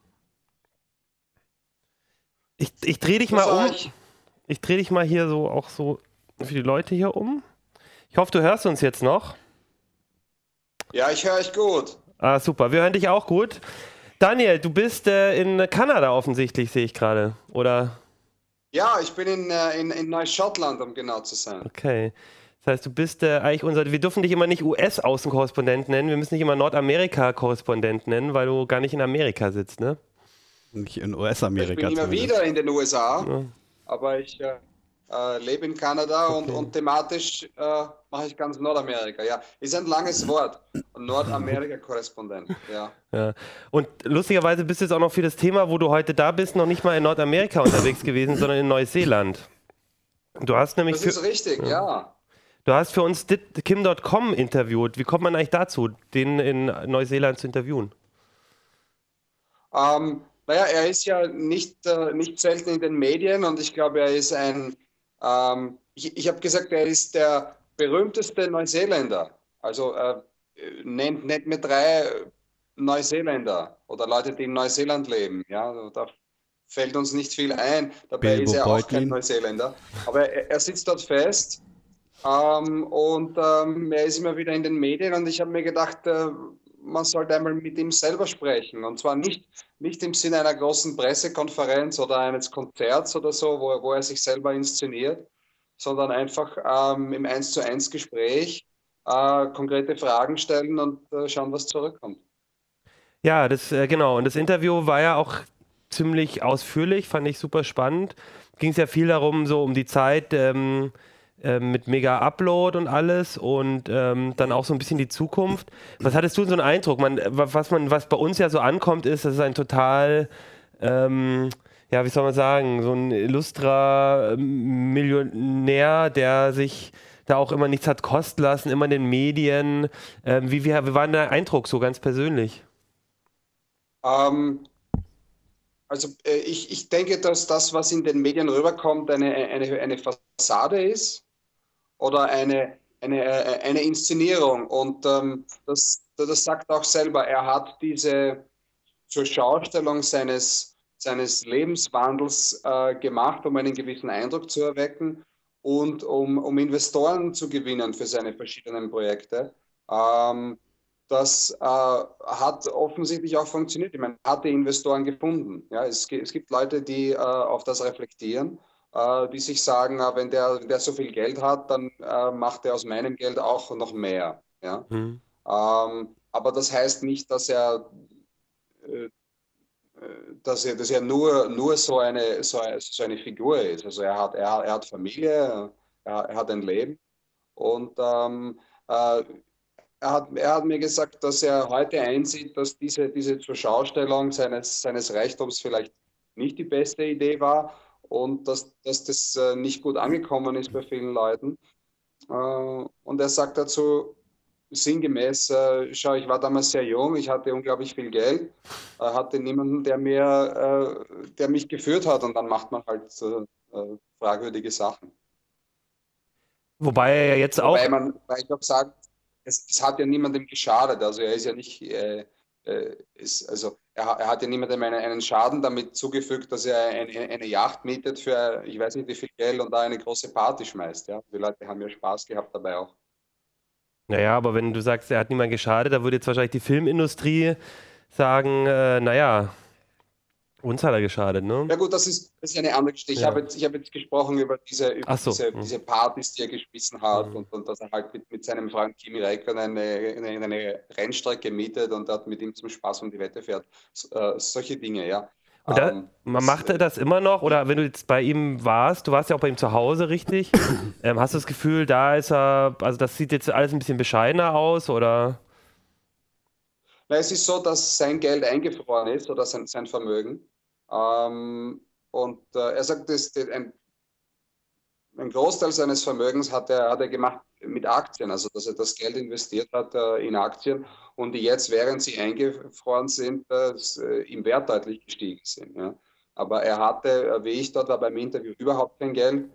Ich drehe dich mal um. Ich drehe dich mal hier so auch so für die Leute hier um. Ich hoffe, du hörst uns jetzt noch. Ja, ich höre euch gut. Super. Wir hören dich auch gut. Daniel, du bist in Kanada offensichtlich, sehe ich gerade, oder? Ja, ich bin in Neuschottland, um genau zu sein. Okay. Das heißt, du bist eigentlich wir dürfen dich immer nicht US-Außenkorrespondent nennen, wir müssen dich immer Nordamerika-Korrespondent nennen, weil du gar nicht in Amerika sitzt, ne? Nicht in US-Amerika. Ich bin immer wieder in den USA, aber ich lebe in Kanada und thematisch mache ich ganz Nordamerika. Ja, ist ein langes Wort. Nordamerika-Korrespondent, ja. Und lustigerweise bist du jetzt auch noch für das Thema, wo du heute da bist, noch nicht mal in Nordamerika unterwegs gewesen, sondern in Neuseeland. Du hast nämlich das ist richtig, ja. Du hast für uns Kim.com interviewt. Wie kommt man eigentlich dazu, den in Neuseeland zu interviewen? Naja, er ist ja nicht selten in den Medien und ich glaube, er ist ich habe gesagt, er ist der berühmteste Neuseeländer. Also nennt mir 3 Neuseeländer oder Leute, die in Neuseeland leben. Ja, da fällt uns nicht viel ein. Dabei Bilbo ist er auch kein Beutlin. Neuseeländer. Aber er sitzt dort fest und er ist immer wieder in den Medien und ich habe mir gedacht, man sollte einmal mit ihm selber sprechen. Und zwar nicht im Sinne einer großen Pressekonferenz oder eines Konzerts oder so, wo er sich selber inszeniert, sondern einfach im 1:1 Gespräch konkrete Fragen stellen und schauen, was zurückkommt. Ja, genau. Und das Interview war ja auch ziemlich ausführlich, fand ich super spannend. Ging es ja viel darum, so um die Zeit mit Mega Upload und alles und dann auch so ein bisschen die Zukunft. Was hattest du so einen Eindruck? Was bei uns ja so ankommt, ist, das ist ein total, ja, wie soll man sagen, so ein illustrer Millionär, der sich da auch immer nichts hat kosten lassen, immer in den Medien. Wie war denn der Eindruck so ganz persönlich? Ähm, also ich denke, dass das, was in den Medien rüberkommt, eine Fassade ist oder eine Inszenierung. Und das sagt auch selber, er hat diese zur Schaustellung seines Lebenswandels gemacht, um einen gewissen Eindruck zu erwecken und um Investoren zu gewinnen für seine verschiedenen Projekte. Das hat offensichtlich auch funktioniert. Ich meine, er hat die Investoren gefunden. Ja, es gibt Leute, die auf das reflektieren, die sich sagen, wenn der so viel Geld hat, dann macht er aus meinem Geld auch noch mehr. Ja? Hm. Aber das heißt nicht, dass er nur so eine Figur ist. Also er hat Familie, er hat ein Leben und er hat mir gesagt, dass er heute einsieht, dass diese Zurschaustellung seines Reichtums vielleicht nicht die beste Idee war und dass das nicht gut angekommen ist bei vielen Leuten. Und er sagt dazu sinngemäß, schau, ich war damals sehr jung, ich hatte unglaublich viel Geld, hatte niemanden, der mich geführt hat und dann macht man halt fragwürdige Sachen. Wobei er ja jetzt auch, Weil ich auch sagen, es hat ja niemandem geschadet. Also er ist ja nicht, er hat ja niemandem einen Schaden damit zugefügt, dass er eine Yacht mietet für ich weiß nicht wie viel Geld und da eine große Party schmeißt. Ja? Die Leute haben ja Spaß gehabt dabei auch. naja, aber wenn du sagst, er hat niemand geschadet, da würde jetzt wahrscheinlich die Filmindustrie sagen, naja, uns hat er geschadet, ne? Ja gut, das ist eine andere Geschichte. Ich Ja. habe jetzt gesprochen über Ach so. diese Partys, die er geschmissen hat Mhm. und dass er halt mit seinem Freund Kimi Räikkönen eine Rennstrecke mietet und dort mit ihm zum Spaß um die Wette fährt. Solche Dinge, ja. Und macht er das immer noch? Oder wenn du jetzt bei ihm warst, du warst ja auch bei ihm zu Hause, richtig? Hast du das Gefühl, da ist er, also das sieht jetzt alles ein bisschen bescheidener aus, oder? Na, es ist so, dass sein Geld eingefroren ist oder sein Vermögen. Und er sagt, ein Großteil seines Vermögens hat er gemacht mit Aktien, also dass er das Geld investiert hat in Aktien und die jetzt, während sie eingefroren sind, im Wert deutlich gestiegen sind. Ja. Aber er hatte, wie ich dort war beim Interview, überhaupt kein Geld.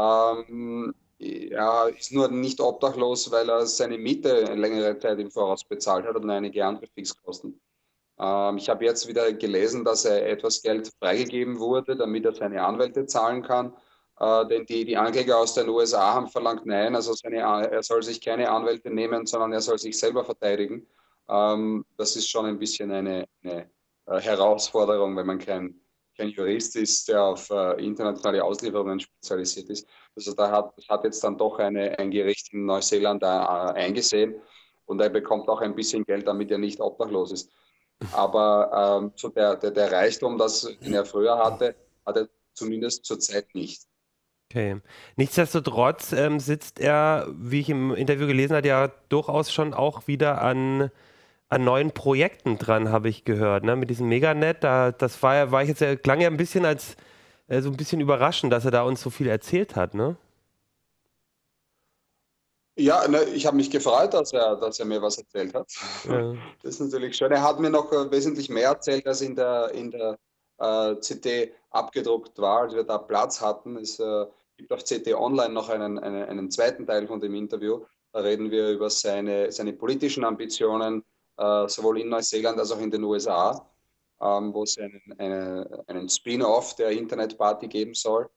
Er ist nur nicht obdachlos, weil er seine Miete eine längere Zeit im Voraus bezahlt hat und einige andere Fixkosten. Ich habe jetzt wieder gelesen, dass er etwas Geld freigegeben wurde, damit er seine Anwälte zahlen kann. Denn die Ankläger aus den USA haben verlangt, nein, also er soll sich keine Anwälte nehmen, sondern er soll sich selber verteidigen. Das ist schon ein bisschen eine Herausforderung, wenn man kein Jurist ist, der auf internationale Auslieferungen spezialisiert ist. Also das hat jetzt dann doch ein Gericht in Neuseeland eingesehen und er bekommt auch ein bisschen Geld, damit er nicht obdachlos ist. Aber so der Reichtum, den er früher hatte, hat er zumindest zurzeit nicht. Okay. Nichtsdestotrotz sitzt er, wie ich im Interview gelesen habe, ja durchaus schon auch wieder an neuen Projekten dran, habe ich gehört, ne? Mit diesem Meganet, das war ich jetzt, klang ja ein bisschen als so ein bisschen überraschend, dass er da uns so viel erzählt hat, ne? Ja, ne, ich habe mich gefreut, dass er mir was erzählt hat. Ja. Das ist natürlich schön. Er hat mir noch wesentlich mehr erzählt, als in der CT abgedruckt war, als wir da Platz hatten. Es gibt auf CT Online noch einen zweiten Teil von dem Interview. Da reden wir über seine politischen Ambitionen, sowohl in Neuseeland als auch in den USA. wo es einen Spin-off der Internetparty geben soll.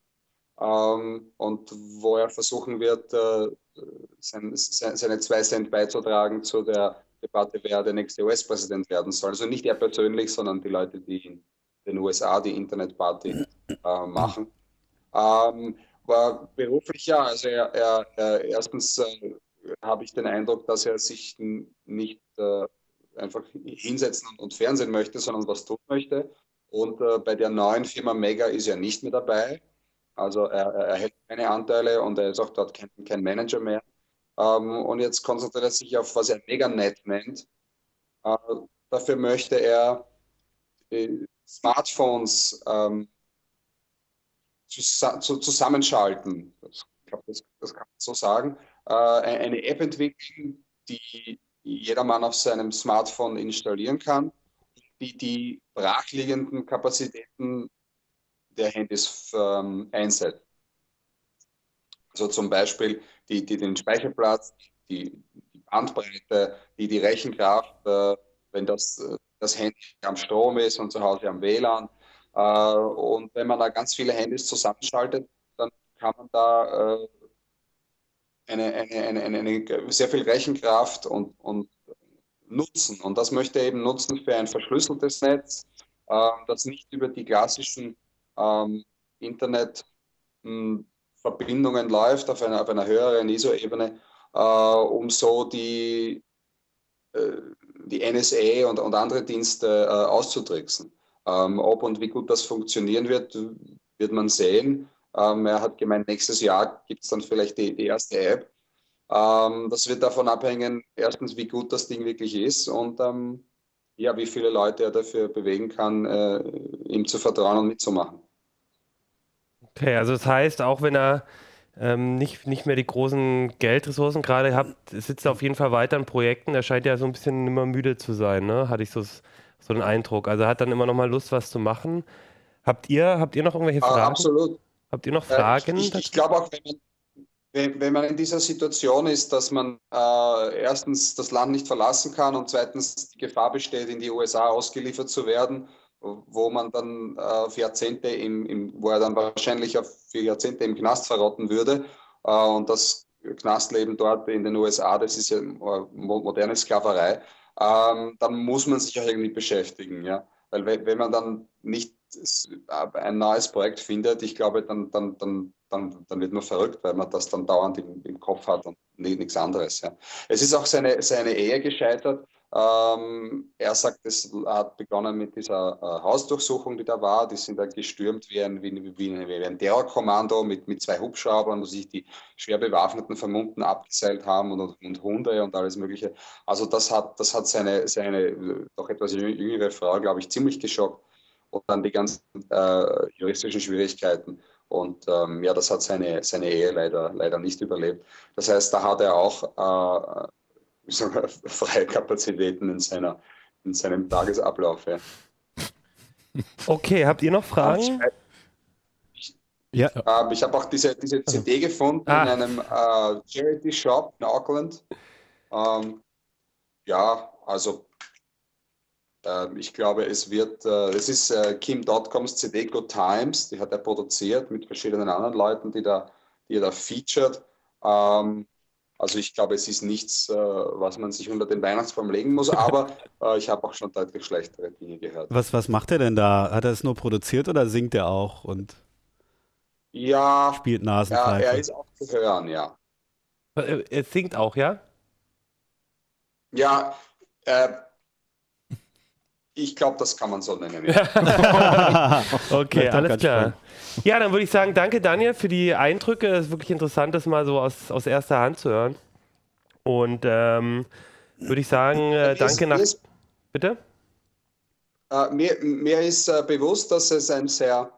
Und wo er versuchen wird, seine 2 Cent beizutragen zu der Debatte, wer der nächste US-Präsident werden soll. Also nicht er persönlich, sondern die Leute, die in den USA die Internetparty machen. War beruflich ja, also erstens habe ich den Eindruck, dass er sich nicht einfach hinsetzen und Fernsehen möchte, sondern was tun möchte. Und bei der neuen Firma Mega ist er nicht mehr dabei. Also er hält keine Anteile und er ist auch dort kein Manager mehr. Und jetzt konzentriert er sich auf, was er MegaNet nennt. Dafür möchte er Smartphones zusammenschalten. Ich glaube, das kann man so sagen. Eine App entwickeln, die jedermann auf seinem Smartphone installieren kann, die brachliegenden Kapazitäten der Handys einsetzt. Also zum Beispiel den Speicherplatz, die Bandbreite, die Rechenkraft, wenn das Handy am Strom ist und zu Hause am WLAN. Und wenn man da ganz viele Handys zusammenschaltet, dann kann man da eine sehr viel Rechenkraft und nutzen. Und das möchte er eben nutzen für ein verschlüsseltes Netz, das nicht über die klassischen Internetverbindungen läuft, auf einer höheren ISO-Ebene, um so die NSA und andere Dienste auszutricksen. Ob und wie gut das funktionieren wird man sehen. Er hat gemeint, nächstes Jahr gibt es dann vielleicht die erste App. Das wird davon abhängen, erstens, wie gut das Ding wirklich ist und ja, wie viele Leute er dafür bewegen kann, ihm zu vertrauen und mitzumachen. Okay, also das heißt, auch wenn er nicht mehr die großen Geldressourcen gerade hat, sitzt er auf jeden Fall weiter an Projekten. Er scheint ja so ein bisschen immer müde zu sein, ne? Hatte ich so den Eindruck. Also er hat dann immer noch mal Lust, was zu machen. Habt ihr noch irgendwelche Fragen? Absolut. Habt ihr noch Fragen? Ich glaube auch, wenn man in dieser Situation ist, dass man erstens das Land nicht verlassen kann und zweitens die Gefahr besteht, in die USA ausgeliefert zu werden, wo man dann für Jahrzehnte wo er dann wahrscheinlich für Jahrzehnte im Knast verrotten würde. Und das Knastleben dort in den USA, das ist ja moderne Sklaverei. Dann muss man sich auch irgendwie beschäftigen, ja. Weil wenn man dann nicht ein neues Projekt findet, ich glaube, dann wird man verrückt, weil man das dann dauernd im Kopf hat und nichts anderes. Ja. Es ist auch seine Ehe gescheitert. Er sagt, es hat begonnen mit dieser Hausdurchsuchung, die da war. Die sind dann gestürmt wie ein Terrorkommando mit 2 Hubschraubern, wo sich die schwer bewaffneten Vermummten abgeseilt haben und Hunde und alles Mögliche. Also das hat seine doch etwas jüngere Frau, glaube ich, ziemlich geschockt. Und dann die ganzen juristischen Schwierigkeiten. Und ja, das hat seine Ehe leider nicht überlebt. Das heißt, da hat er auch freie Kapazitäten in seinem Tagesablauf. Ja. Okay, habt ihr noch Fragen? Ja. Ich habe auch diese CD gefunden in einem Charity Shop in Auckland. Ja, also ich glaube, es ist Kim Dotcoms CD Good Times, die hat er produziert mit verschiedenen anderen Leuten, die er da featured. Also ich glaube, es ist nichts, was man sich unter den Weihnachtsbaum legen muss, aber ich habe auch schon deutlich schlechtere Dinge gehört. Was macht er denn da? Hat er es nur produziert oder singt er auch und spielt Nasenpfeife? Ja, er ist auch zu hören, ja. Er singt auch, ja? Ja, ich glaube, das kann man so nennen. Ja. Okay, alles klar. Ja, dann würde ich sagen, danke Daniel für die Eindrücke. Es ist wirklich interessant, das mal so aus erster Hand zu hören. Und würde ich sagen, danke Bitte? Mir ist bewusst, dass es ein sehr,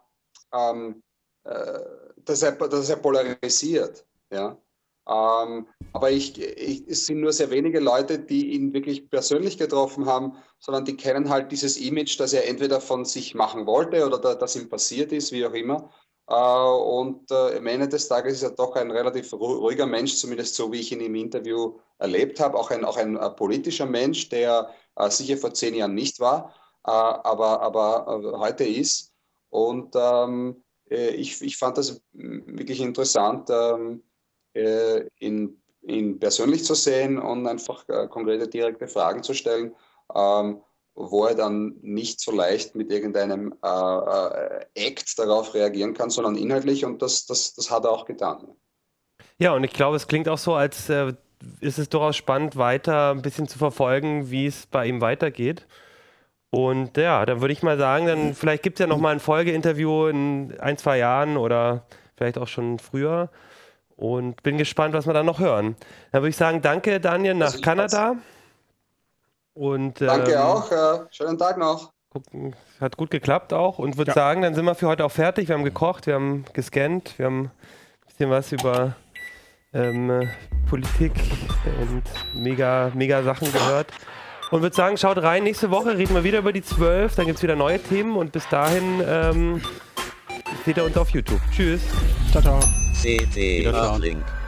dass er polarisiert. Ja. Aber es sind nur sehr wenige Leute, die ihn wirklich persönlich getroffen haben, sondern die kennen halt dieses Image, das er entweder von sich machen wollte oder das ihm passiert ist, wie auch immer. Und am Ende des Tages ist er doch ein relativ ruhiger Mensch, zumindest so, wie ich ihn im Interview erlebt habe. Auch ein politischer Mensch, der sicher vor 10 Jahren nicht war. aber heute ist. Und ich fand das wirklich interessant, ihn persönlich zu sehen und einfach konkrete, direkte Fragen zu stellen, wo er dann nicht so leicht mit irgendeinem Act darauf reagieren kann, sondern inhaltlich, und das hat er auch getan. Ja, und ich glaube, es klingt auch so, als ist es durchaus spannend, weiter ein bisschen zu verfolgen, wie es bei ihm weitergeht. Und ja, dann würde ich mal sagen, dann vielleicht gibt es ja nochmal ein Folgeinterview in 1, 2 Jahren oder vielleicht auch schon früher. Und bin gespannt, was wir dann noch hören. Dann würde ich sagen, danke Daniel nach Kanada. Und, danke auch, schönen Tag noch. Gucken, hat gut geklappt auch und würde sagen, dann sind wir für heute auch fertig. Wir haben gekocht, wir haben gescannt, wir haben ein bisschen was über Politik und mega Sachen gehört. Und würde sagen, schaut rein, nächste Woche reden wir wieder über die 12, dann gibt es wieder neue Themen und bis dahin seht ihr uns auf YouTube. Tschüss. Ciao, ciao. CT Uplink.